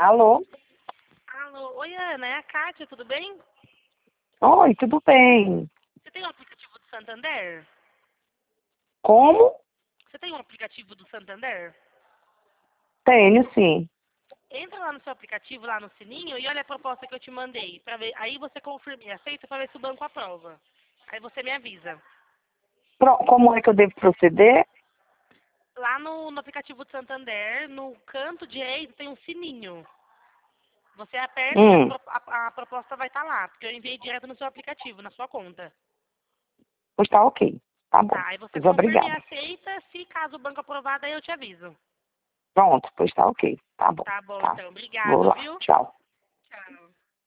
Alô? Alô, oi Ana, é a Kátia, tudo bem? Oi, tudo bem? Você tem um aplicativo do Santander? Como? Você tem um aplicativo do Santander? Tenho, sim. Entra lá no seu aplicativo, lá no sininho, e olha a proposta que eu te mandei. Pra ver, aí você confirma e aceita pra ver se o banco aprova. Aí você me avisa. Como é que eu devo proceder? Lá no aplicativo do Santander, no canto direito, tem um sininho. Você aperta que Hum, a proposta vai estar lá, porque eu enviei direto no seu aplicativo, na sua conta. Pois tá ok. Tá bom. Tá, aí você Pois confirma e obrigada. aceita. Se caso o banco aprovar, daí eu te aviso. Pronto, pois tá ok. Tá bom. Tá bom, Tá. então. Vou Obrigado, lá. viu? Tchau.